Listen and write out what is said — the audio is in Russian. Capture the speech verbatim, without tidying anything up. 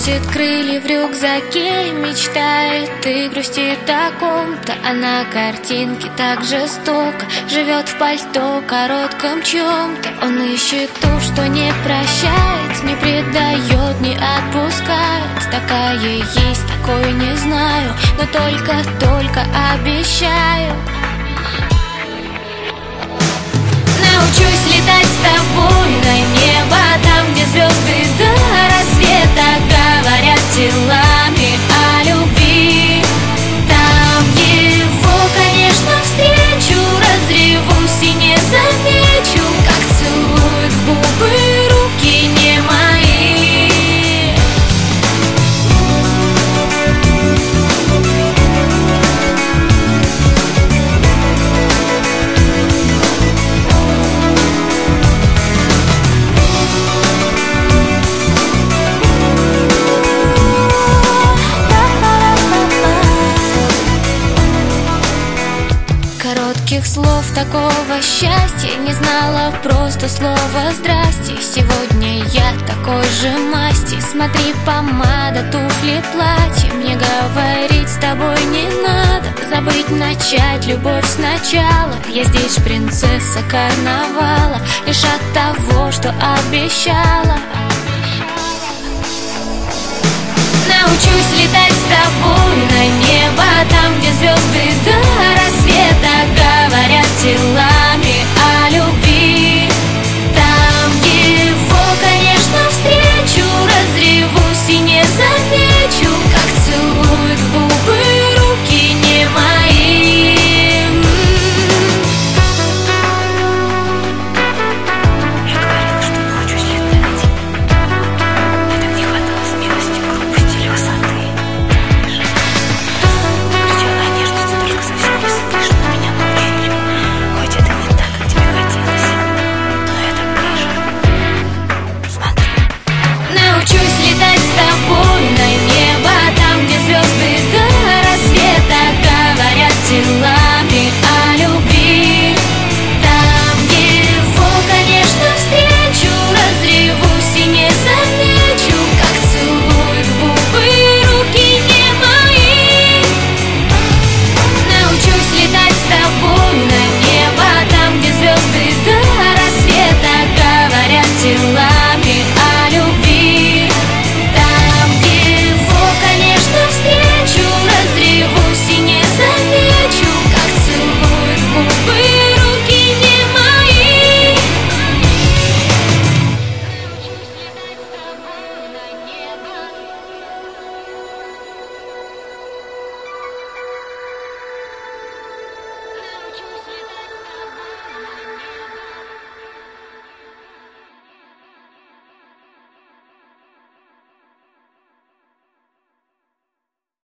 Прячет крылья в рюкзаке, мечтает и грустит о ком-то. А на картинке так жестоко живет в пальто коротком чем-то. Он ищет то, что не прощает, не предает, не отпускает. Такая есть, такой не знаю, но только-только обещаю. Научусь летать с тобой на небо, там, где звезды до рассвета говорят телами о любви. Там его, конечно, встречу, разревусь и не замечу, как целуют в губы руки не мои. Коротких слов такого счастья не знала, просто слово «здрасте». Сегодня я такой же масти. Смотри, помада, туфли, платье. Мне говорить с тобой не надо, забыть, начать любовь сначала. Я здесь принцесса карнавала, лишь от того, что обещала. Научусь летать с тобой на небо, там, где звезды до рассвета говорят тела.